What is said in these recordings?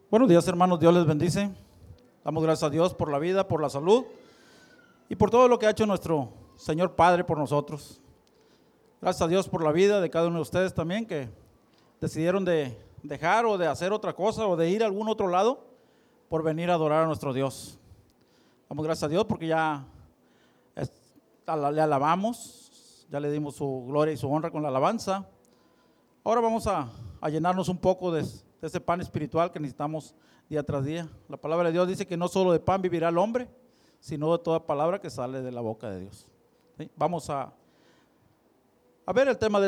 Buenos días, hermanos, Dios les bendice. Damos gracias a Dios por la vida, por la salud y por todo lo que ha hecho nuestro Señor Padre por nosotros. Gracias a Dios por la vida de cada uno de ustedes también que decidieron de dejar o de hacer otra cosa o de ir a algún otro lado por venir a adorar a nuestro Dios. Damos gracias a Dios porque ya le alabamos, ya le dimos su gloria y su honra con la alabanza. Ahora vamos a llenarnos un poco de ese pan espiritual que necesitamos día tras día. La palabra de Dios dice que no solo de pan vivirá el hombre, sino de toda palabra que sale de la boca de Dios. ¿Sí? Vamos a ver el tema de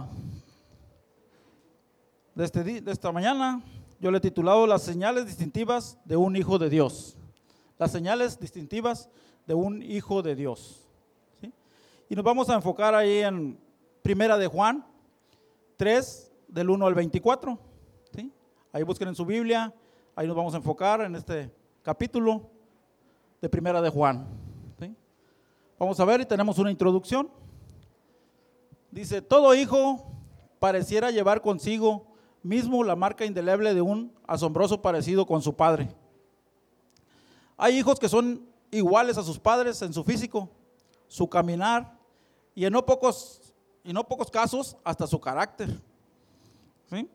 esta mañana. Yo le he titulado Las señales distintivas de un hijo de Dios. Las señales distintivas de un hijo de Dios. ¿Sí? Y nos vamos a enfocar ahí en Primera de Juan 3, del 1 al 24. ¿Sí? Ahí busquen en su Biblia, ahí nos vamos a enfocar en este capítulo de Primera de Juan. ¿Sí? Vamos a ver y tenemos una introducción. Dice, todo hijo pareciera llevar consigo mismo la marca indeleble de un asombroso parecido con su padre. Hay hijos que son iguales a sus padres en su físico, su caminar y en no pocos casos hasta su carácter. ¿Sí?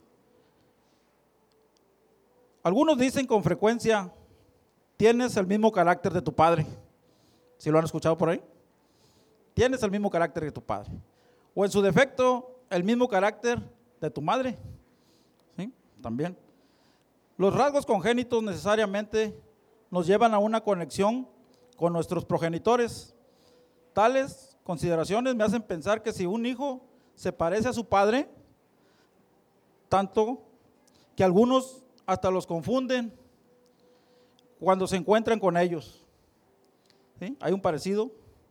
Algunos dicen con frecuencia, tienes el mismo carácter de tu padre. ¿Sí lo han escuchado por ahí? Tienes el mismo carácter que tu padre. O en su defecto, el mismo carácter de tu madre. ¿Sí? También. Los rasgos congénitos necesariamente nos llevan a una conexión con nuestros progenitores. Tales consideraciones me hacen pensar que si un hijo se parece a su padre, tanto que algunos hasta los confunden cuando se encuentran con ellos. ¿Sí? Hay un parecido.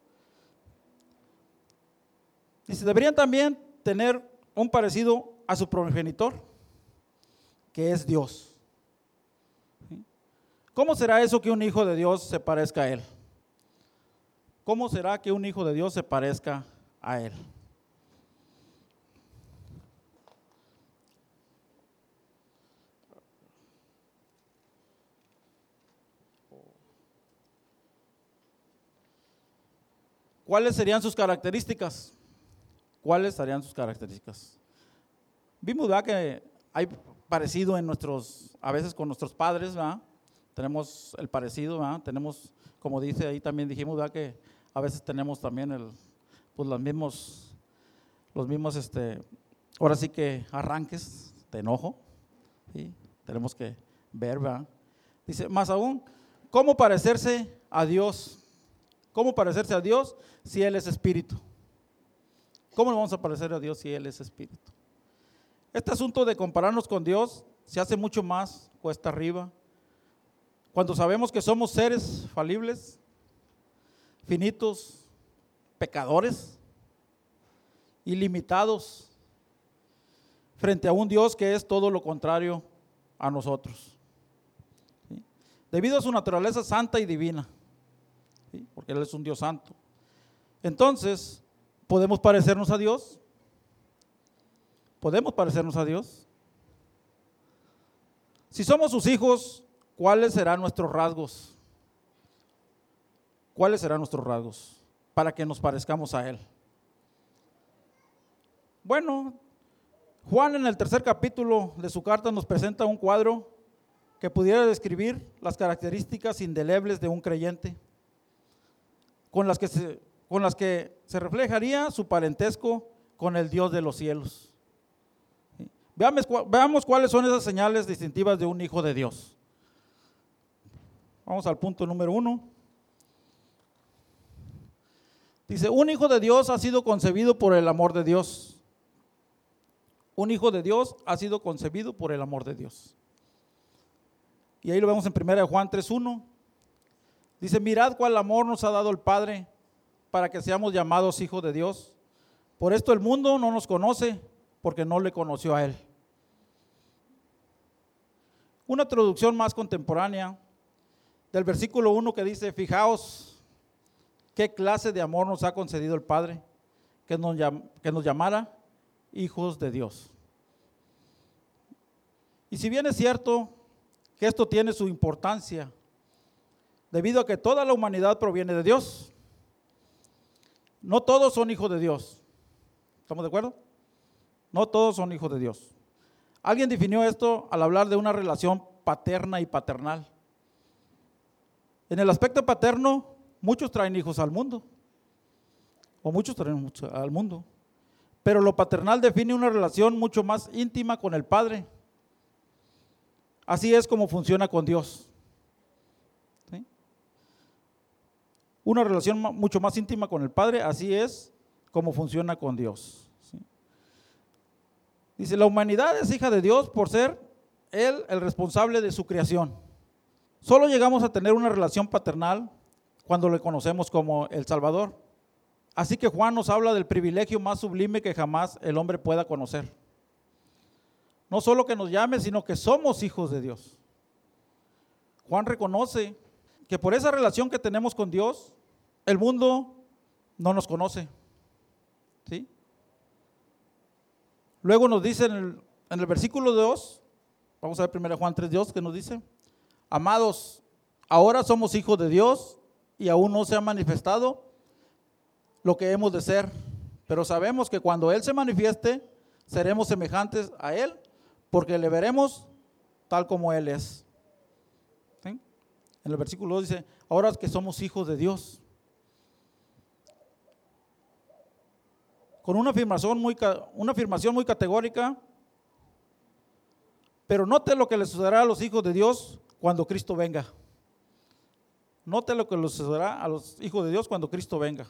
Dice, deberían también tener un parecido a su progenitor, que es Dios. ¿Sí? ¿Cómo será eso que un hijo de Dios se parezca a Él? ¿Cómo será que un hijo de Dios se parezca a Él? ¿Cuáles serían sus características? ¿Cuáles serían sus características? Vimos, ¿verdad?, que hay parecido a veces con nuestros padres, ¿verdad? Tenemos el parecido, ¿verdad? Tenemos, como dice ahí también dijimos, ¿verdad?, que a veces tenemos también los mismos, ahora sí que arranques de enojo, ¿sí? Tenemos que ver, ¿verdad? Dice, más aún, ¿cómo parecerse a Dios? ¿Cómo parecerse a Dios si Él es espíritu? ¿Cómo le vamos a parecer a Dios si Él es espíritu? Este asunto de compararnos con Dios se hace mucho más cuesta arriba cuando sabemos que somos seres falibles, finitos, pecadores, ilimitados, frente a un Dios que es todo lo contrario a nosotros. ¿Sí? Debido a su naturaleza santa y divina, ¿sí? Porque Él es un Dios santo. Entonces, ¿podemos parecernos a Dios? ¿Podemos parecernos a Dios? Si somos sus hijos, ¿cuáles serán nuestros rasgos? ¿Cuáles serán nuestros rasgos para que nos parezcamos a Él? Bueno, Juan en el 3er capítulo de su carta nos presenta un cuadro que pudiera describir las características indelebles de un creyente, con las que se reflejaría su parentesco con el Dios de los cielos. ¿Sí? Veamos cuáles son esas señales distintivas de un hijo de Dios. Vamos al punto número 1. Dice, un hijo de Dios ha sido concebido por el amor de Dios. Un hijo de Dios ha sido concebido por el amor de Dios. Y ahí lo vemos en 1 Juan 3:1. Dice, mirad cuál amor nos ha dado el Padre para que seamos llamados hijos de Dios. Por esto el mundo no nos conoce porque no le conoció a Él. Una traducción más contemporánea del versículo 1 que dice, fijaos qué clase de amor nos ha concedido el Padre, que nos llamara hijos de Dios. Y si bien es cierto que esto tiene su importancia, debido a que toda la humanidad proviene de Dios. No todos son hijos de Dios. ¿Estamos de acuerdo? No todos son hijos de Dios. Alguien definió esto al hablar de una relación paterna y paternal. En el aspecto paterno, muchos traen hijos al mundo, o muchos traen al mundo, pero lo paternal define una relación mucho más íntima con el Padre. Así es como funciona con Dios. ¿Sí? Una relación mucho más íntima con el Padre, así es como funciona con Dios. ¿Sí? Dice, la humanidad es hija de Dios por ser Él el responsable de su creación. Solo llegamos a tener una relación paternal cuando le conocemos como el Salvador. Así que Juan nos habla del privilegio más sublime que jamás el hombre pueda conocer. No solo que nos llame, sino que somos hijos de Dios. Juan reconoce que por esa relación que tenemos con Dios, el mundo no nos conoce. ¿Sí? Luego nos dice en el versículo 2, vamos a ver 1 Juan 3:2, que nos dice: amados, ahora somos hijos de Dios y aún no se ha manifestado lo que hemos de ser, pero sabemos que cuando Él se manifieste, seremos semejantes a Él, porque le veremos tal como Él es. ¿Sí? En el versículo 2 dice, ahora que somos hijos de Dios. Con una afirmación muy categórica, pero note lo que le sucederá a los hijos de Dios cuando Cristo venga. Note lo que le sucederá a los hijos de Dios cuando Cristo venga.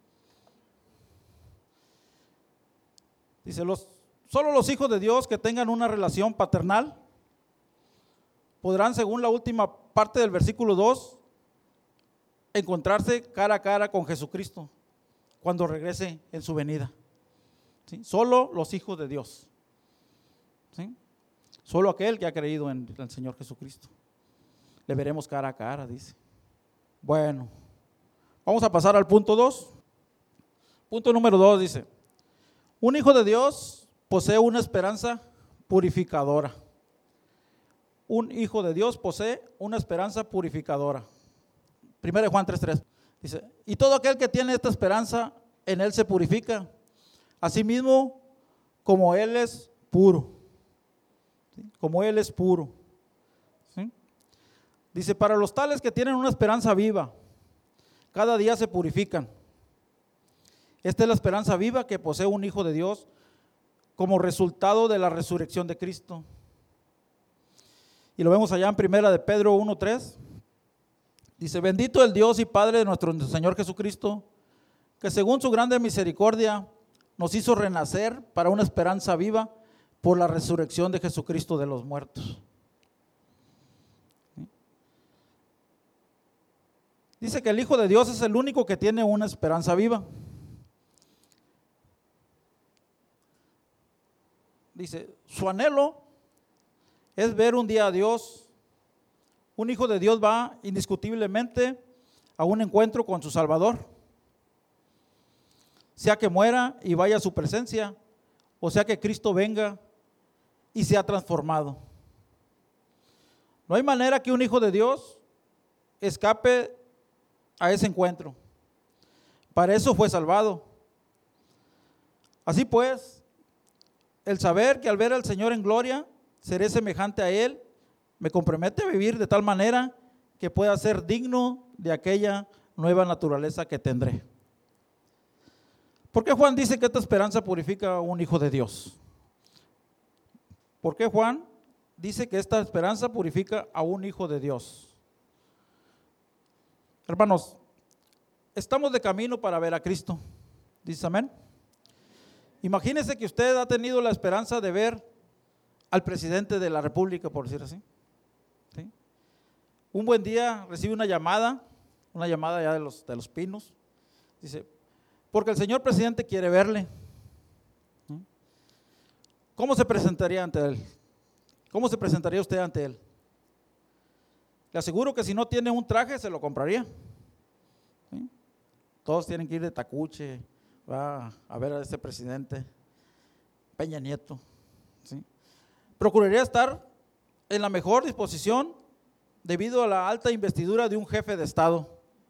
Dice, solo los hijos de Dios que tengan una relación paternal podrán, según la última parte del versículo 2, encontrarse cara a cara con Jesucristo cuando regrese en su venida. ¿Sí? Solo los hijos de Dios. ¿Sí? Solo aquel que ha creído en el Señor Jesucristo. Le veremos cara a cara, dice. Bueno, vamos a pasar al punto 2. Punto número 2 dice, un hijo de Dios posee una esperanza purificadora. Un hijo de Dios posee una esperanza purificadora. 1 Juan 3:3 dice, y todo aquel que tiene esta esperanza en Él se purifica, asimismo como Él es puro. ¿Sí? Como Él es puro. ¿Sí? Dice, para los tales que tienen una esperanza viva, cada día se purifican. Esta es la esperanza viva que posee un hijo de Dios como resultado de la resurrección de Cristo. Y lo vemos allá en 1 de Pedro 1:3. Dice, bendito el Dios y Padre de nuestro Señor Jesucristo, que según su grande misericordia nos hizo renacer para una esperanza viva por la resurrección de Jesucristo de los muertos. ¿Sí? Dice que el Hijo de Dios es el único que tiene una esperanza viva. Dice, su anhelo es ver un día a Dios. Un hijo de Dios va indiscutiblemente a un encuentro con su Salvador. Sea que muera y vaya a su presencia, o sea que Cristo venga y sea transformado. No hay manera que un hijo de Dios escape a ese encuentro. Para eso fue salvado. Así pues, el saber que al ver al Señor en gloria, seré semejante a Él, me compromete a vivir de tal manera que pueda ser digno de aquella nueva naturaleza que tendré. ¿Por qué Juan dice que esta esperanza purifica a un hijo de Dios? ¿Por qué Juan dice que esta esperanza purifica a un hijo de Dios? Hermanos, estamos de camino para ver a Cristo. ¿Dice amén? Imagínese que usted ha tenido la esperanza de ver al presidente de la República, por decir así. ¿Sí? Un buen día recibe una llamada ya de los Pinos. Dice, porque el señor presidente quiere verle. ¿Sí? ¿Cómo se presentaría ante él? ¿Cómo se presentaría usted ante él? Le aseguro que si no tiene un traje, se lo compraría. ¿Sí? Todos tienen que ir de tacuche, va a ver a este presidente Peña Nieto. ¿Sí? Procuraría estar en la mejor disposición debido a la alta investidura de un jefe de Estado.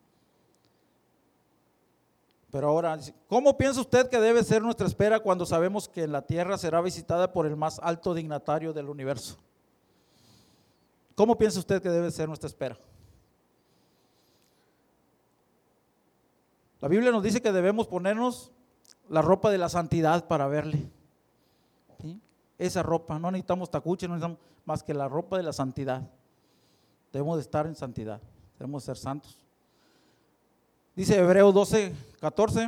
Pero ahora, ¿cómo piensa usted que debe ser nuestra espera cuando sabemos que la tierra será visitada por el más alto dignatario del universo? ¿Cómo piensa usted que debe ser nuestra espera? La Biblia nos dice que debemos ponernos la ropa de la santidad para verle. ¿Sí? Esa ropa, no necesitamos tacuche, no necesitamos más que la ropa de la santidad. Debemos de estar en santidad, debemos ser santos. Dice Hebreos 12:14.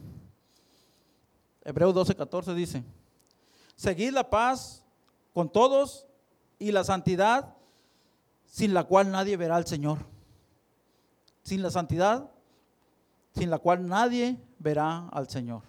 Hebreos 12:14 dice: seguid la paz con todos y la santidad, sin la cual nadie verá al Señor. Sin la santidad, sin la cual nadie verá al Señor.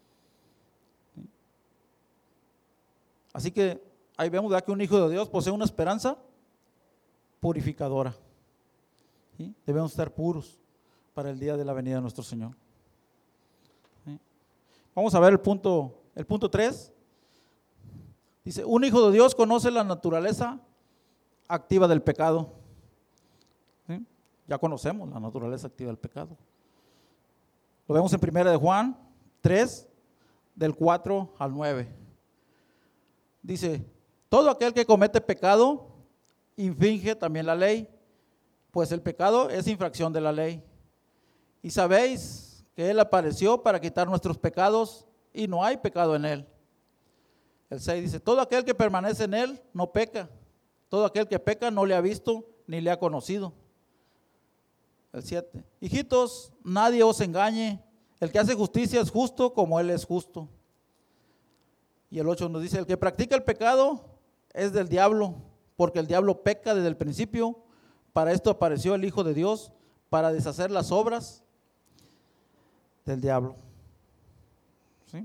Así que ahí vemos que un hijo de Dios posee una esperanza purificadora. ¿Sí? Debemos estar puros para el día de la venida de nuestro Señor. ¿Sí? Vamos a ver el punto 3. Dice, un hijo de Dios conoce la naturaleza activa del pecado. ¿Sí? Ya conocemos la naturaleza activa del pecado. Lo vemos en 1 de Juan 3, del 4 al 9. Dice, todo aquel que comete pecado infringe también la ley, pues el pecado es infracción de la ley. Y sabéis que Él apareció para quitar nuestros pecados y no hay pecado en Él. El 6 dice, todo aquel que permanece en Él no peca. Todo aquel que peca no le ha visto ni le ha conocido. El 7, hijitos, nadie os engañe. El que hace justicia es justo como Él es justo. Y el 8 nos dice, el que practica el pecado es del diablo, porque el diablo peca desde el principio. Para esto apareció el Hijo de Dios, para deshacer las obras del diablo. ¿Sí?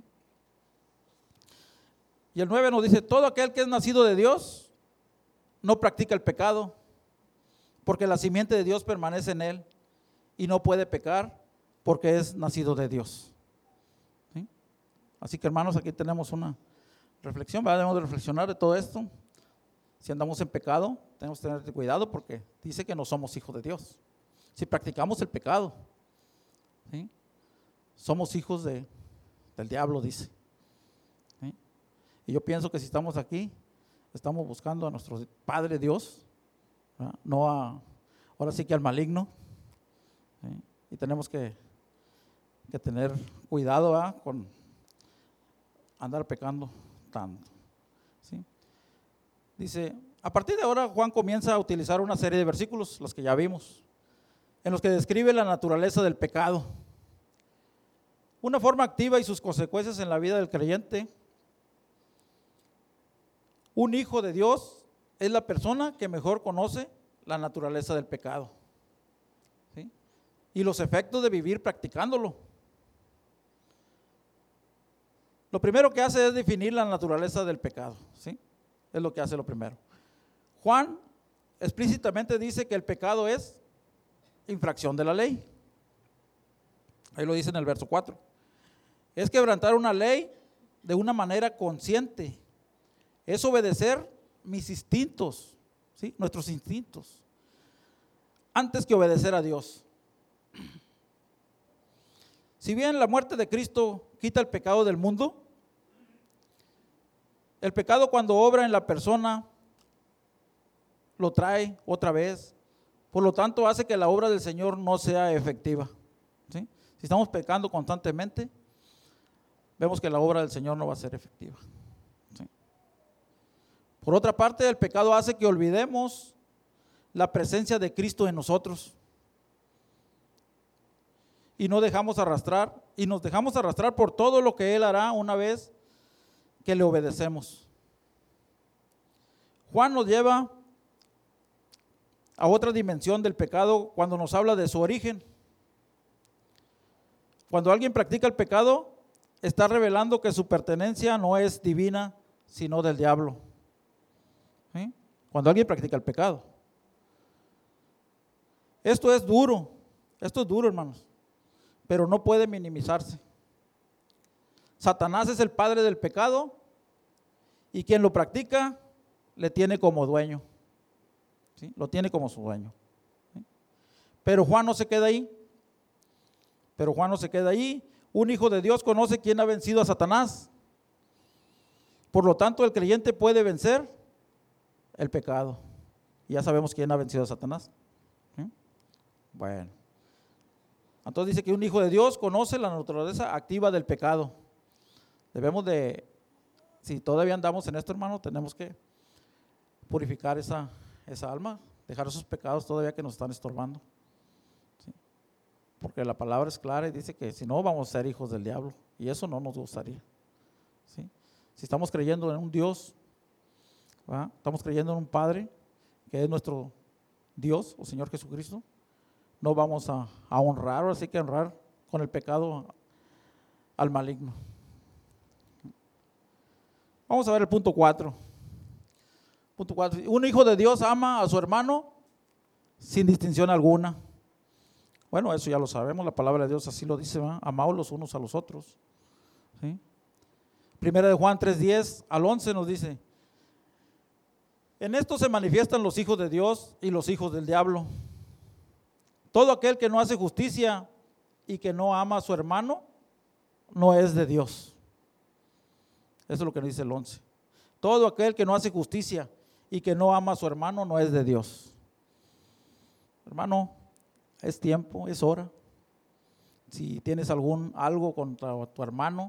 Y el 9 nos dice, todo aquel que es nacido de Dios no practica el pecado, porque la simiente de Dios permanece en él y no puede pecar porque es nacido de Dios. ¿Sí? Así que hermanos, aquí tenemos una reflexión, ¿verdad? Debemos de reflexionar de todo esto. Si andamos en pecado, tenemos que tener cuidado porque dice que no somos hijos de Dios. Si practicamos el pecado, ¿sí? Somos hijos del diablo, dice. ¿Sí? Y yo pienso que si estamos aquí, estamos buscando a nuestro Padre Dios, ¿verdad? No ahora sí que al maligno. ¿Sí? Y tenemos que tener cuidado, ¿verdad? Con andar pecando tanto. ¿Sí? Dice, a partir de ahora Juan comienza a utilizar una serie de versículos, los que ya vimos, en los que describe la naturaleza del pecado, una forma activa y sus consecuencias en la vida del creyente. Un hijo de Dios es la persona que mejor conoce la naturaleza del pecado, ¿sí? Y los efectos de vivir practicándolo. Lo primero que hace es definir la naturaleza del pecado, ¿sí? Es lo que hace lo primero. Juan explícitamente dice que el pecado es infracción de la ley. Ahí lo dice en el verso 4. Es quebrantar una ley de una manera consciente. Es obedecer mis instintos, ¿sí? Nuestros instintos, antes que obedecer a Dios. Si bien la muerte de Cristo quita el pecado del mundo, el pecado cuando obra en la persona lo trae otra vez. Por lo tanto, hace que la obra del Señor no sea efectiva, ¿sí? Si estamos pecando constantemente, vemos que la obra del Señor no va a ser efectiva, ¿sí? Por otra parte, el pecado hace que olvidemos la presencia de Cristo en nosotros y nos dejamos arrastrar por todo lo que Él hará una vez que le obedecemos. Juan nos lleva a otra dimensión del pecado cuando nos habla de su origen. Cuando alguien practica el pecado, está revelando que su pertenencia no es divina, sino del diablo. ¿Sí? Cuando alguien practica el pecado. Esto es duro, hermanos, pero no puede minimizarse. Satanás es el padre del pecado y quien lo practica le tiene como dueño. ¿sí? Lo tiene como su dueño. ¿Sí? Pero Juan no se queda ahí. Un hijo de Dios conoce quién ha vencido a Satanás. Por lo tanto, el creyente puede vencer el pecado. Y ya sabemos quién ha vencido a Satanás. ¿Sí? Bueno. Entonces dice que un hijo de Dios conoce la naturaleza activa del pecado. Debemos de, si todavía andamos en esto, hermano, tenemos que purificar esa alma, dejar esos pecados todavía que nos están estorbando. ¿Sí? Porque la palabra es clara y dice que si no vamos a ser hijos del diablo, y eso no nos gustaría. ¿Sí? Si estamos creyendo en un Dios, ¿verdad? Estamos creyendo en un Padre que es nuestro Dios o Señor Jesucristo, no vamos a honrar, o así que honrar con el pecado al maligno. Vamos a ver el punto 4. Punto 4. Un hijo de Dios ama a su hermano sin distinción alguna. Bueno, eso ya lo sabemos, la palabra de Dios así lo dice, ¿verdad? Amaos los unos a los otros. ¿Sí? Primera de Juan 3:10 al 11 nos dice: en esto se manifiestan los hijos de Dios y los hijos del diablo. Todo aquel que no hace justicia y que no ama a su hermano no es de Dios. Eso es lo que nos dice el 11. Todo aquel que no hace justicia y que no ama a su hermano no es de Dios. Hermano, es tiempo, es hora. Si tienes algo contra tu hermano,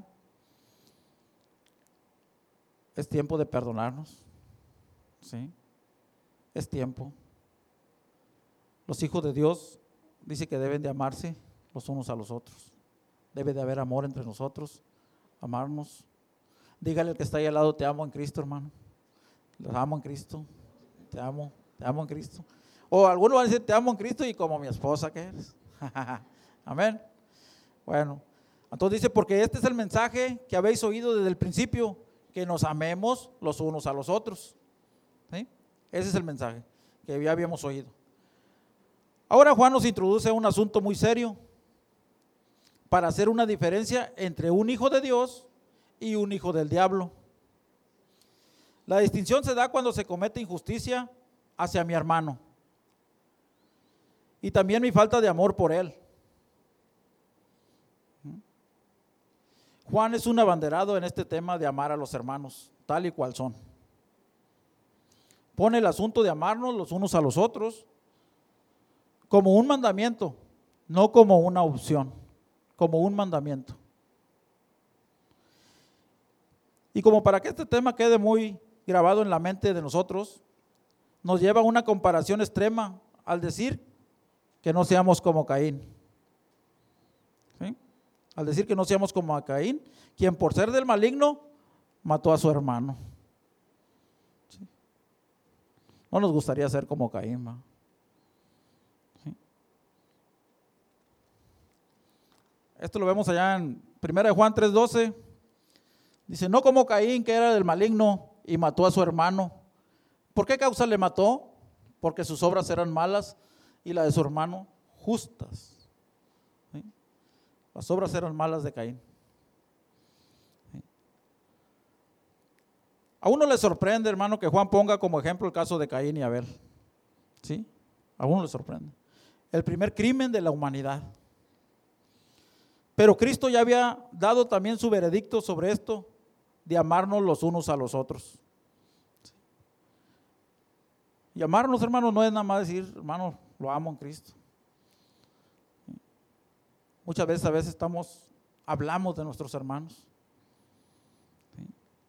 es tiempo de perdonarnos. ¿Sí? Es tiempo. Los hijos de Dios dice que deben de amarse los unos a los otros. Debe de haber amor entre nosotros, amarnos. Dígale al que está ahí al lado: te amo en Cristo, hermano. Los amo en Cristo. Te amo en Cristo. O algunos van a decir: te amo en Cristo y como mi esposa que eres. Amén. Bueno, entonces dice: porque este es el mensaje que habéis oído desde el principio, que nos amemos los unos a los otros. ¿Sí? Ese es el mensaje que ya habíamos oído. Ahora Juan nos introduce a un asunto muy serio para hacer una diferencia entre un hijo de Dios y un hijo del diablo. La distinción se da cuando se comete injusticia hacia mi hermano y también mi falta de amor por él. Juan es un abanderado en este tema de amar a los hermanos tal y cual son. Pone el asunto de amarnos los unos a los otros como un mandamiento, no como una opción, como un mandamiento. Y como para que este tema quede muy grabado en la mente de nosotros, nos lleva a una comparación extrema al decir que no seamos como Caín. ¿Sí? Al decir que no seamos como Caín, quien por ser del maligno mató a su hermano. ¿Sí? No nos gustaría ser como Caín, ¿va? ¿Sí? Esto lo vemos allá en 1 Juan 3:12. Dice: no como Caín, que era del maligno y mató a su hermano. ¿Por qué causa le mató? Porque sus obras eran malas y la de su hermano justas. ¿Sí? Las obras eran malas de Caín. ¿Sí? A uno le sorprende, hermano, que Juan ponga como ejemplo el caso de Caín y Abel. ¿Sí? A uno le sorprende. El primer crimen de la humanidad. Pero Cristo ya había dado también su veredicto sobre esto, de amarnos los unos a los otros. Y amarnos, hermanos, no es nada más decir: hermano, lo amo en Cristo. Muchas veces hablamos de nuestros hermanos. ¿Sí?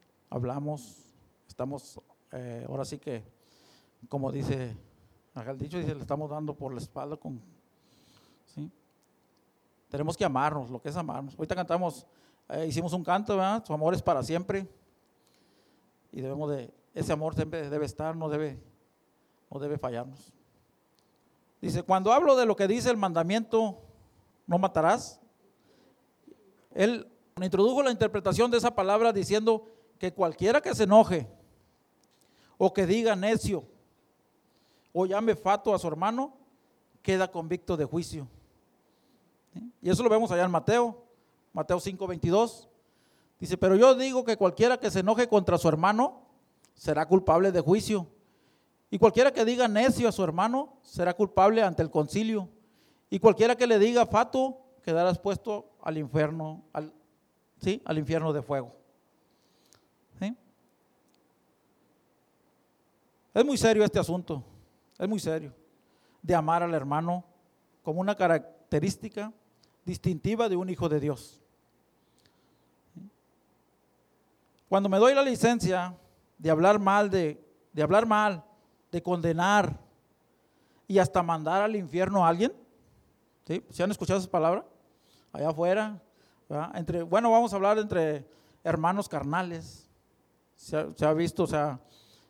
Estamos, ahora sí que, como dice acá el dicho, dice: le estamos dando por la espalda con, ¿sí? Tenemos que amarnos, lo que es amarnos. Ahorita cantamos, hicimos un canto, ¿verdad? Su amor es para siempre. Y ese amor siempre debe estar, no debe fallarnos. Dice: cuando hablo de lo que dice el mandamiento, no matarás, él introdujo la interpretación de esa palabra diciendo que cualquiera que se enoje o que diga necio o llame fatuo a su hermano, queda convicto de juicio. ¿Sí? Y eso lo vemos allá en Mateo 5:22. Dice: pero yo digo que cualquiera que se enoje contra su hermano será culpable de juicio. Y cualquiera que diga necio a su hermano será culpable ante el concilio. Y cualquiera que le diga fatuo quedará expuesto al infierno, al infierno de fuego. ¿Sí? Es muy serio este asunto, es muy serio, de amar al hermano como una característica distintiva de un hijo de Dios. Cuando me doy la licencia de hablar mal, de condenar y hasta mandar al infierno a alguien, ¿sí? ¿Se han escuchado esa palabra? Allá afuera, ¿verdad? Vamos a hablar entre hermanos carnales. Se ha visto, o sea,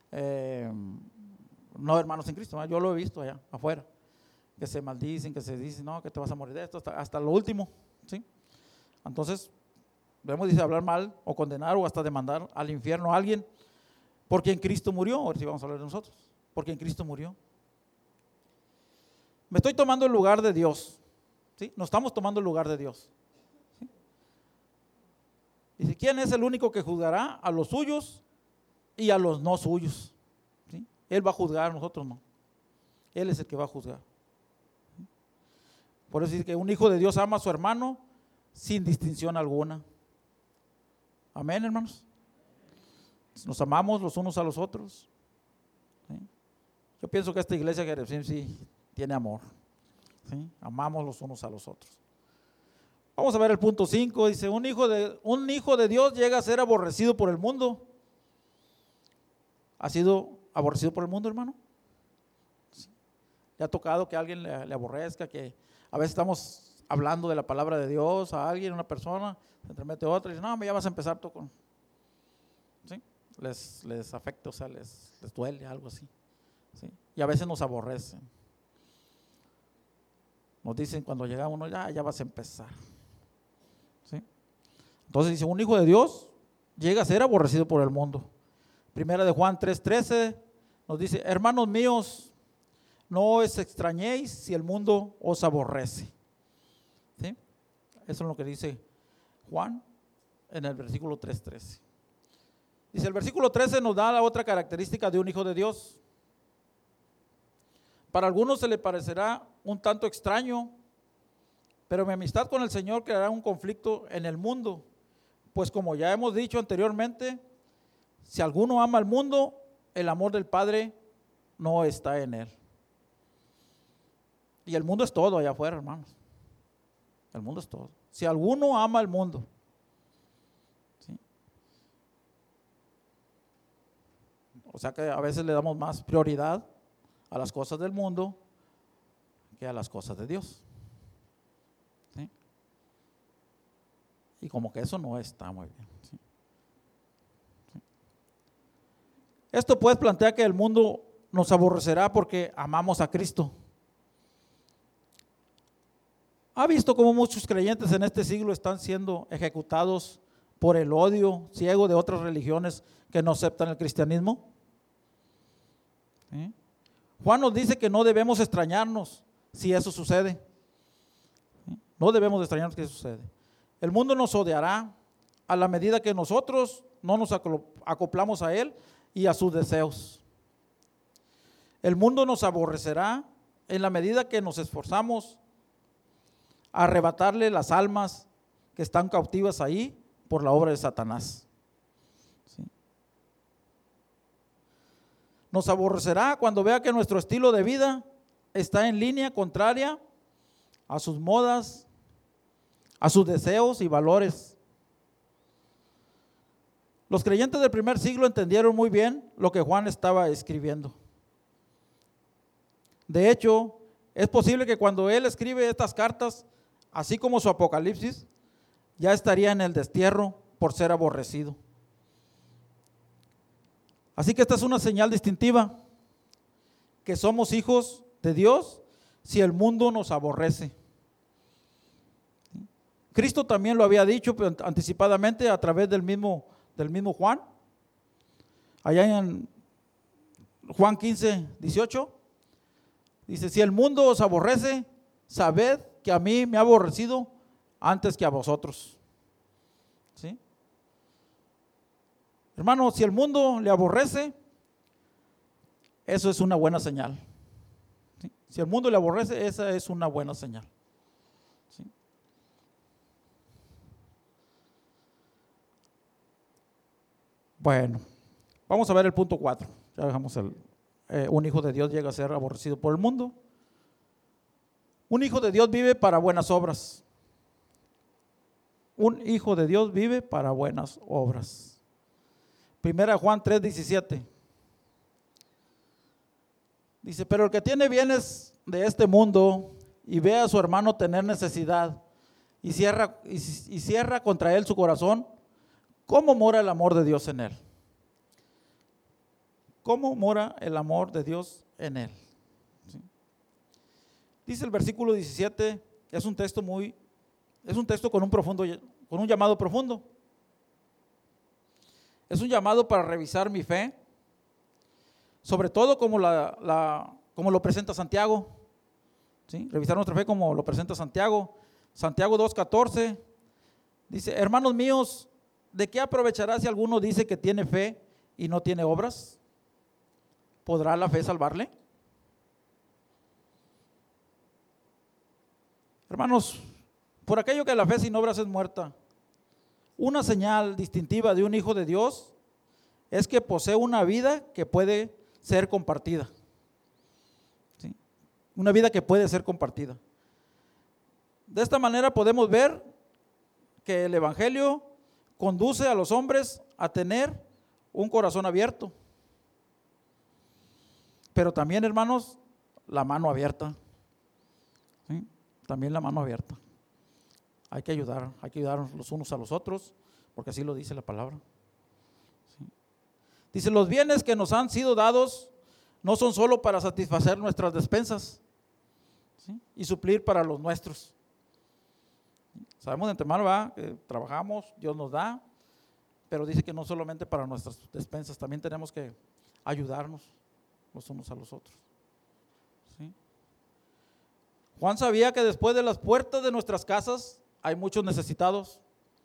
no hermanos en Cristo, ¿verdad? Yo lo he visto allá afuera, que se maldicen, que se dicen, no, que te vas a morir de esto, hasta lo último, ¿sí? Entonces, debemos de hablar mal o condenar o hasta demandar al infierno a alguien, porque en Cristo murió. Ahora sí vamos a hablar de nosotros, porque en Cristo murió. Me estoy tomando el lugar de Dios, ¿sí? Nos estamos tomando el lugar de Dios, ¿sí? Dice, ¿quién es el único que juzgará a los suyos y a los no suyos? ¿Sí? Él va a juzgar, nosotros no. Él es el que va a juzgar. Por eso dice que un hijo de Dios ama a su hermano sin distinción alguna. Amén, hermanos. Nos amamos los unos a los otros, ¿sí? Yo pienso que esta iglesia de Jerezim sí tiene amor, ¿sí? Amamos los unos a los otros. Vamos a ver el punto 5. Dice, un hijo de Dios llega a ser aborrecido por el mundo. ¿Ha sido aborrecido por el mundo, hermano? ¿Sí? ¿Le ha tocado que alguien le aborrezca? Que a veces estamos hablando de la palabra de Dios a alguien, una persona, se entremete otra y dice, no, ya vas a empezar tú con... ¿Sí? Les afecta, o sea, les duele, algo así, ¿sí? Y a veces nos aborrecen. Nos dicen cuando llegamos, no, ya vas a empezar, ¿sí? Entonces dice, un hijo de Dios llega a ser aborrecido por el mundo. Primera de Juan 3:13 nos dice, hermanos míos, no os extrañéis si el mundo os aborrece, ¿sí? Eso es lo que dice Juan en el versículo 3:13. Dice, el versículo 13 nos da la otra característica de un hijo de Dios. Para algunos se le parecerá un tanto extraño, pero mi amistad con el Señor creará un conflicto en el mundo, pues como ya hemos dicho anteriormente, si alguno ama al mundo, el amor del Padre no está en él. Y el mundo es todo allá afuera, hermanos. El mundo es todo. Si alguno ama al mundo, ¿sí? O sea que a veces le damos más prioridad a las cosas del mundo que a las cosas de Dios, ¿sí? Y como que eso no está muy bien, ¿sí? ¿Sí? Esto pues plantea que el mundo nos aborrecerá porque amamos a Cristo. ¿Ha visto cómo muchos creyentes en este siglo están siendo ejecutados por el odio ciego de otras religiones que no aceptan el cristianismo? ¿Sí? Juan nos dice que no debemos extrañarnos si eso sucede. ¿Sí? No debemos extrañarnos que eso sucede. El mundo nos odiará a la medida que nosotros no nos acoplamos a él y a sus deseos. El mundo nos aborrecerá en la medida que nos esforzamos a arrebatarle las almas que están cautivas ahí por la obra de Satanás. ¿Sí? Nos aborrecerá cuando vea que nuestro estilo de vida está en línea contraria a sus modas, a sus deseos y valores. Los creyentes del primer siglo entendieron muy bien lo que Juan estaba escribiendo. De hecho, es posible que cuando él escribe estas cartas, así como su Apocalipsis, ya estaría en el destierro por ser aborrecido. Así que esta es una señal distintiva, que somos hijos de Dios si el mundo nos aborrece. Cristo también lo había dicho anticipadamente a través del mismo Juan. Allá en Juan 15:18 dice, si el mundo os aborrece, sabed que a mí me ha aborrecido antes que a vosotros. ¿Sí? Hermano, si el mundo le aborrece, eso es una buena señal. ¿Sí? Si el mundo le aborrece, esa es una buena señal. ¿Sí? Bueno, vamos a ver el punto 4. Ya dejamos un hijo de Dios llega a ser aborrecido por el mundo. Un hijo de Dios vive para buenas obras. Un hijo de Dios vive para buenas obras. Primera Juan 3:17. Dice, pero el que tiene bienes de este mundo y ve a su hermano tener necesidad y cierra contra él su corazón, ¿cómo mora el amor de Dios en él? ¿Cómo mora el amor de Dios en él? ¿Sí? Dice el versículo 17, es un texto con un llamado profundo. Es un llamado para revisar mi fe, sobre todo como lo presenta Santiago. ¿Sí? Revisar nuestra fe como lo presenta Santiago. Santiago 2:14 dice, hermanos míos, ¿de qué aprovechará si alguno dice que tiene fe y no tiene obras? ¿Podrá la fe salvarle? Hermanos, por aquello que la fe sin obras es muerta, una señal distintiva de un hijo de Dios es que posee una vida que puede ser compartida. ¿Sí? Una vida que puede ser compartida. De esta manera podemos ver que el Evangelio conduce a los hombres a tener un corazón abierto. Pero también, hermanos, la mano abierta. ¿Sí? También la mano abierta. Hay que ayudarnos los unos a los otros, porque así lo dice la palabra. ¿Sí? Dice, los bienes que nos han sido dados no son solo para satisfacer nuestras despensas, ¿sí? Y suplir para los nuestros. Sabemos de antemano, ¿verdad?, que trabajamos, Dios nos da, pero dice que no solamente para nuestras despensas, también tenemos que ayudarnos los unos a los otros. ¿Sí? Juan sabía que después de las puertas de nuestras casas hay muchos necesitados,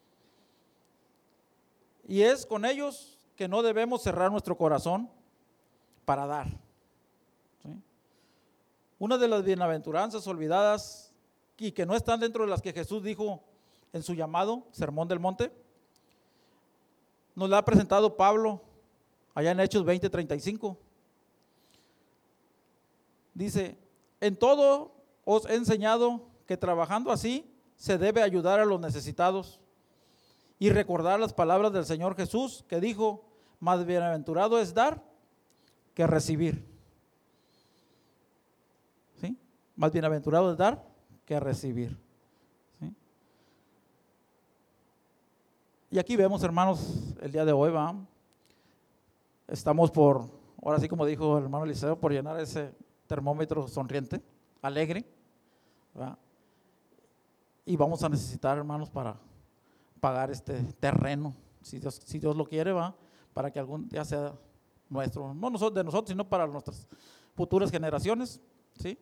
y es con ellos que no debemos cerrar nuestro corazón para dar. ¿Sí? Una de las bienaventuranzas olvidadas y que no están dentro de las que Jesús dijo en su llamado Sermón del Monte, nos la ha presentado Pablo allá en Hechos 20:35. Dice, en todo os he enseñado que trabajando así se debe ayudar a los necesitados y recordar las palabras del Señor Jesús, que dijo, más bienaventurado es dar que recibir. ¿Sí? Más bienaventurado es dar que recibir. ¿Sí? Y aquí vemos, hermanos, el día de hoy, ¿va? Estamos ahora sí como dijo el hermano Eliseo, por llenar ese termómetro sonriente, alegre, ¿va? Y vamos a necesitar, hermanos, para pagar este terreno, si Dios lo quiere, ¿va? Para que algún día sea nuestro, no de nosotros, sino para nuestras futuras generaciones, ¿sí?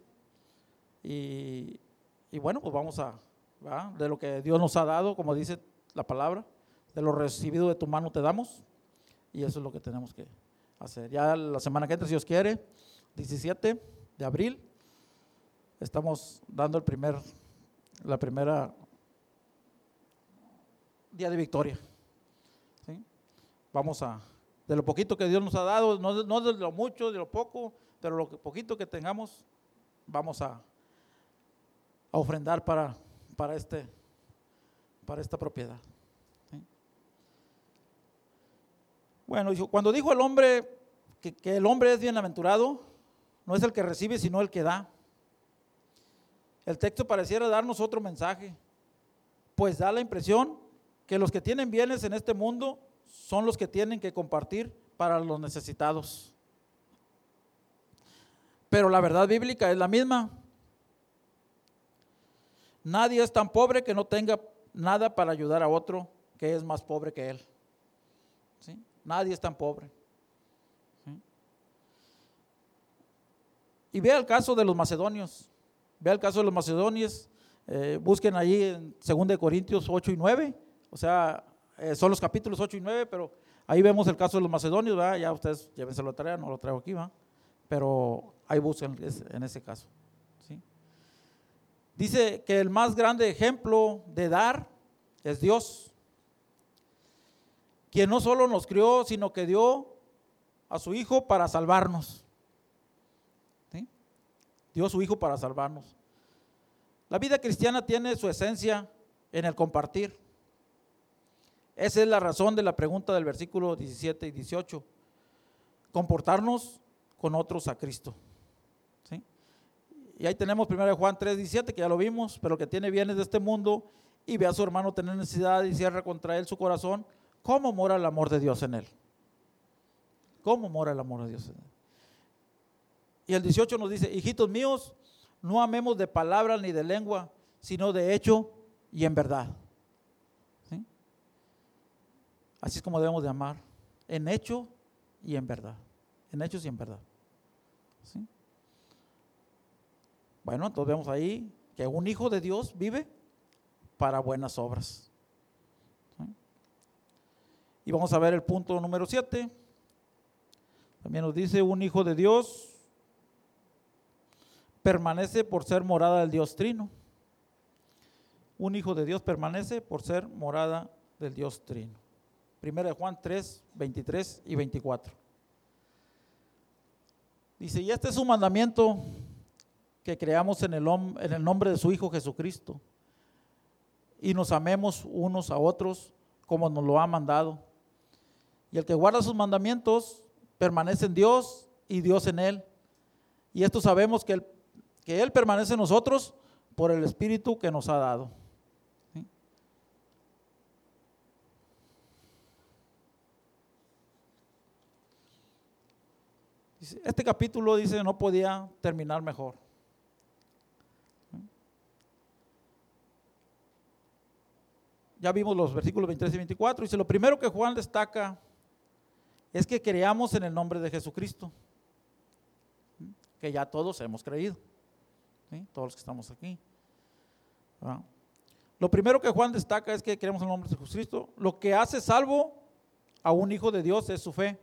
Y bueno, pues vamos ¿va? De lo que Dios nos ha dado, como dice la palabra, de lo recibido de tu mano te damos, y eso es lo que tenemos que hacer. Ya la semana que entra, si Dios quiere, 17 de abril, estamos dando la primera día de victoria. ¿Sí? Vamos de lo poquito que Dios nos ha dado, no de lo mucho, de lo poco, pero lo poquito que tengamos, vamos a ofrendar para esta propiedad. ¿Sí? Bueno, cuando dijo el hombre que el hombre es bienaventurado, no es el que recibe, sino el que da. El texto pareciera darnos otro mensaje, pues da la impresión que los que tienen bienes en este mundo son los que tienen que compartir para los necesitados. Pero la verdad bíblica es la misma. Nadie es tan pobre que no tenga nada para ayudar a otro que es más pobre que él. ¿Sí? Nadie es tan pobre. ¿Sí? Y vea el caso de los macedonios. Vea el caso de los macedonios. Busquen ahí en 2 Corintios 8 y 9. O sea, son los capítulos 8 y 9, pero ahí vemos el caso de los macedonios, ¿verdad? Ya ustedes llévense la tarea, no lo traigo aquí, ¿verdad? pero ahí buscan en ese caso, ¿sí? Dice que el más grande ejemplo de dar es Dios, quien no solo nos crió, sino que dio a su Hijo para salvarnos, ¿sí? Dio a su Hijo para salvarnos. La vida cristiana tiene su esencia en el compartir. Esa es la razón de la pregunta del versículo 17 y 18. Comportarnos con otros a Cristo, ¿sí? Y ahí tenemos 1 Juan 3:17, que ya lo vimos, pero el que tiene bienes de este mundo y ve a su hermano tener necesidad y cierra contra él su corazón, ¿cómo mora el amor de Dios en él? ¿Cómo mora el amor de Dios en él? Y el 18 nos dice, hijitos míos, no amemos de palabra ni de lengua, sino de hecho y en verdad, ¿sí? Así es como debemos de amar, en hecho y en verdad, en hechos y en verdad, ¿sí? Bueno, entonces vemos ahí que un hijo de Dios vive para buenas obras, ¿sí? Y vamos a ver el punto número 7. También nos dice, un hijo de Dios permanece por ser morada del Dios Trino. Un hijo de Dios permanece por ser morada del Dios Trino. 1 Juan 3, 23 y 24. Dice, y este es un mandamiento, que creamos en el nombre de su Hijo Jesucristo y nos amemos unos a otros como nos lo ha mandado. Y el que guarda sus mandamientos permanece en Dios y Dios en él. Y esto sabemos que Él permanece en nosotros por el Espíritu que nos ha dado, ¿sí? Este capítulo dice no podía terminar mejor. Ya vimos los versículos 23 y 24. Dice, lo primero que Juan destaca es que creamos en el nombre de Jesucristo, que ya todos hemos creído, ¿sí? Todos los que estamos aquí, ¿verdad? Lo primero que Juan destaca es que creemos en el nombre de Jesucristo. Lo que hace salvo a un hijo de Dios es su fe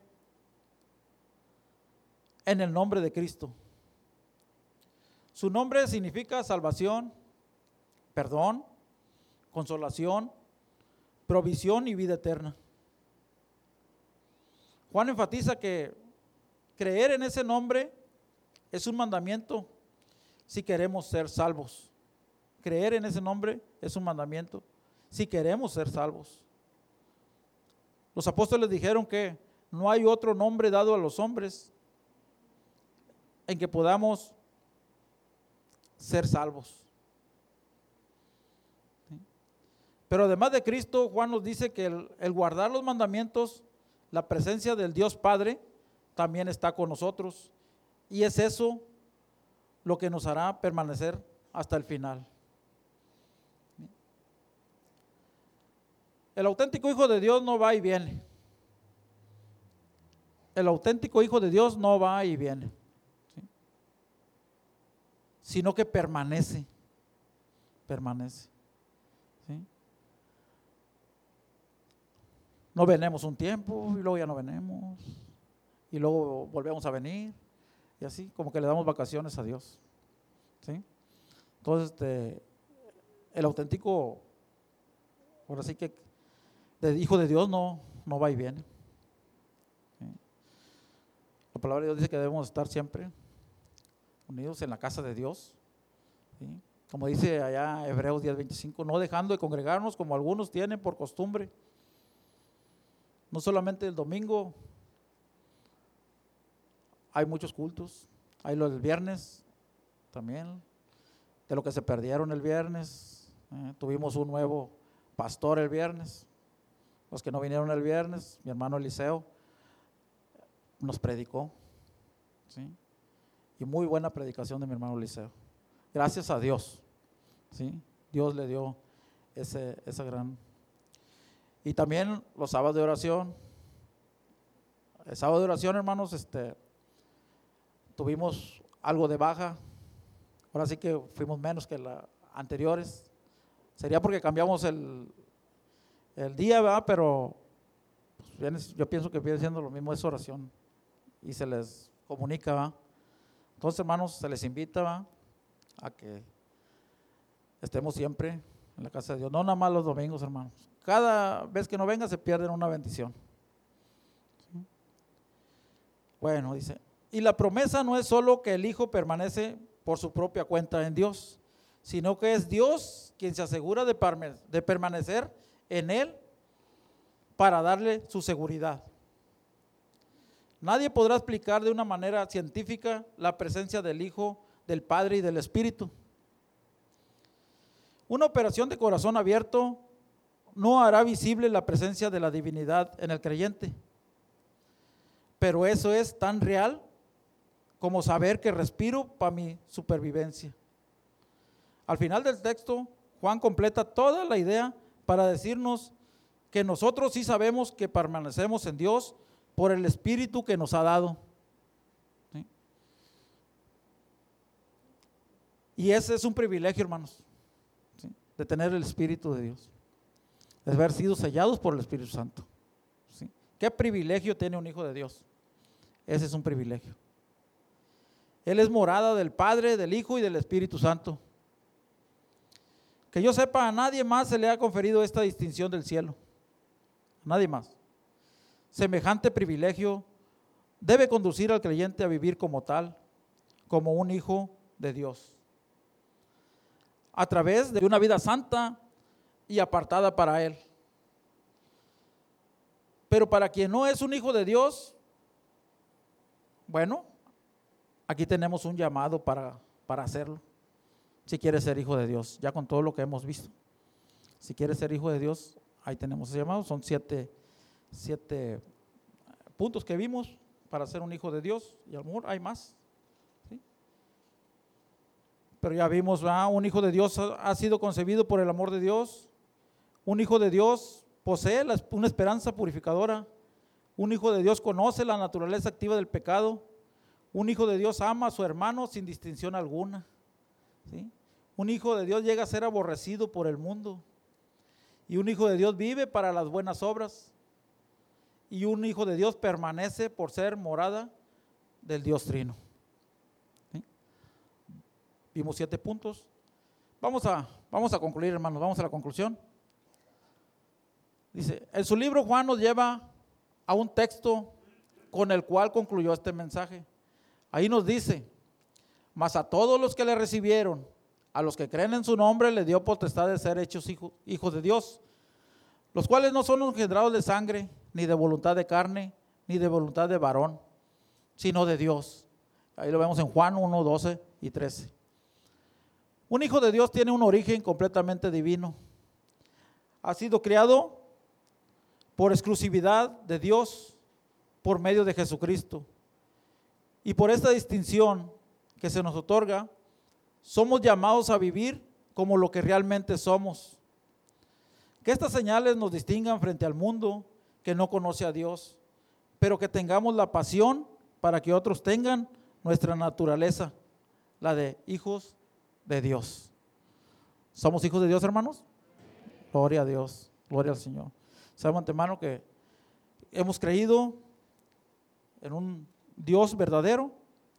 en el nombre de Cristo. Su nombre significa salvación, perdón, consolación, provisión y vida eterna. Juan enfatiza que creer en ese nombre es un mandamiento si queremos ser salvos. Creer en ese nombre es un mandamiento si queremos ser salvos. Los apóstoles dijeron que no hay otro nombre dado a los hombres en que podamos ser salvos. ¿Sí? Pero además de Cristo, Juan nos dice que el guardar los mandamientos, la presencia del Dios Padre también está con nosotros, y es eso lo que nos hará permanecer hasta el final. El auténtico Hijo de Dios no va y viene. El auténtico Hijo de Dios no va y viene, ¿sí? Sino que permanece, ¿sí? No venimos un tiempo y luego ya no venimos y luego volvemos a venir y así como que le damos vacaciones a Dios, ¿sí? Entonces el auténtico, ahora sí que de Hijo de Dios no va y viene, ¿sí? La palabra de Dios dice que debemos estar siempre unidos en la casa de Dios, ¿sí? Como dice allá Hebreos 10:25, no dejando de congregarnos como algunos tienen por costumbre. No solamente el domingo, hay muchos cultos, hay los del viernes también, de lo que se perdieron el viernes, tuvimos un nuevo pastor el viernes, los que no vinieron el viernes, mi hermano Eliseo nos predicó, ¿sí? Y muy buena predicación de mi hermano Eliseo, gracias a Dios, ¿sí? Dios le dio esa gran. Y también los sábados de oración. El sábado de oración, hermanos, tuvimos algo de baja. Ahora sí que fuimos menos que las anteriores. Sería porque cambiamos el día, ¿verdad? Pero pues, yo pienso que viene siendo lo mismo, es oración. Y se les comunica, ¿verdad? Entonces, hermanos, se les invita, ¿va?, a que estemos siempre en la casa de Dios, no nada más los domingos, hermanos. Cada vez que no venga se pierden una bendición. ¿Sí? Bueno, dice, y la promesa no es solo que el Hijo permanece por su propia cuenta en Dios, sino que es Dios quien se asegura de permanecer en Él para darle su seguridad. Nadie podrá explicar de una manera científica la presencia del Hijo, del Padre y del Espíritu. Una operación de corazón abierto no hará visible la presencia de la divinidad en el creyente, pero eso es tan real como saber que respiro para mi supervivencia. Al final del texto, Juan completa toda la idea para decirnos que nosotros sí sabemos que permanecemos en Dios por el Espíritu que nos ha dado. ¿Sí? Y ese es un privilegio, hermanos, ¿sí?, de tener el Espíritu de Dios, de haber sido sellados por el Espíritu Santo. ¿Sí? ¿Qué privilegio tiene un hijo de Dios? Ese es un privilegio. Él es morada del Padre, del Hijo y del Espíritu Santo. Que yo sepa, a nadie más se le ha conferido esta distinción del cielo. A nadie más. Semejante privilegio debe conducir al creyente a vivir como tal, como un hijo de Dios, a través de una vida santa y apartada para Él. Pero para quien no es un hijo de Dios, bueno, aquí tenemos un llamado para hacerlo. Si quieres ser hijo de Dios, ya con todo lo que hemos visto, si quieres ser hijo de Dios, ahí tenemos ese llamado. Son siete puntos que vimos para ser un hijo de Dios, y a lo mejor hay más, ¿sí? Pero ya vimos, un hijo de Dios ha sido concebido por el amor de Dios. Un hijo de Dios posee una esperanza purificadora. Un hijo de Dios conoce la naturaleza activa del pecado. Un hijo de Dios ama a su hermano sin distinción alguna, ¿sí? Un hijo de Dios llega a ser aborrecido por el mundo. Y un hijo de Dios vive para las buenas obras. Y un hijo de Dios permanece por ser morada del Dios Trino. ¿Sí? Vimos 7 puntos. Vamos a concluir, hermanos, vamos a la conclusión. Dice, en su libro Juan nos lleva a un texto con el cual concluyó este mensaje. Ahí nos dice, mas a todos los que le recibieron, a los que creen en su nombre, le dio potestad de ser hechos hijos de Dios, los cuales no son engendrados de sangre, ni de voluntad de carne, ni de voluntad de varón, sino de Dios. Ahí lo vemos en Juan 1, 12 y 13. Un hijo de Dios tiene un origen completamente divino. Ha sido criado por exclusividad de Dios por medio de Jesucristo. Y por esta distinción que se nos otorga, somos llamados a vivir como lo que realmente somos. Que estas señales nos distingan frente al mundo que no conoce a Dios, pero que tengamos la pasión para que otros tengan nuestra naturaleza, la de hijos de Dios. ¿Somos hijos de Dios, hermanos? Gloria a Dios, gloria al Señor. Sabemos de antemano que hemos creído en un Dios verdadero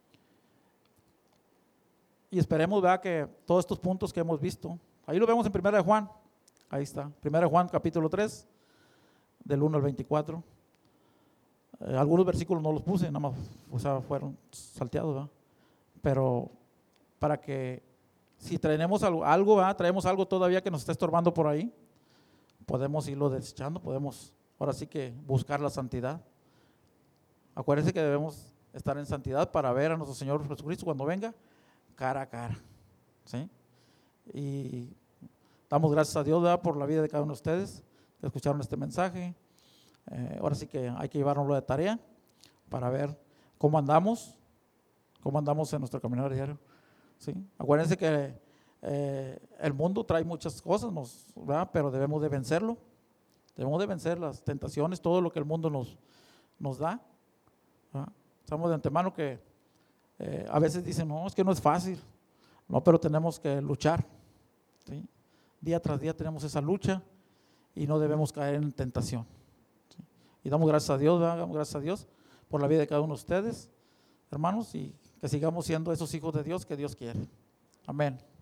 y esperemos, ¿verdad?, que todos estos puntos que hemos visto, ahí lo vemos en 1 de Juan, ahí está, 1 de Juan capítulo 3, del 1 al 24. Algunos versículos no los puse, nada más, o sea, fueron salteados, ¿verdad? Pero para que si traemos algo, ¿verdad?, traemos algo todavía que nos está estorbando por ahí, podemos irlo desechando, podemos ahora sí que buscar la santidad. Acuérdense que debemos estar en santidad para ver a nuestro Señor Jesucristo cuando venga cara a cara, ¿sí? Y damos gracias a Dios, ¿verdad?, por la vida de cada uno de ustedes que escucharon este mensaje. Ahora sí que hay que llevárnoslo de tarea para ver cómo andamos en nuestro caminar diario, ¿sí? Acuérdense que el mundo trae muchas cosas, ¿verdad?, pero debemos de vencerlo, debemos de vencer las tentaciones, todo lo que el mundo nos da, ¿verdad? Sabemos de antemano que a veces dicen, no, es que no es fácil, no, pero tenemos que luchar, ¿sí? Día tras día tenemos esa lucha y no debemos caer en tentación, ¿sí? Y damos gracias a Dios, ¿verdad? Damos gracias a Dios por la vida de cada uno de ustedes, hermanos, y que sigamos siendo esos hijos de Dios que Dios quiere. Amén.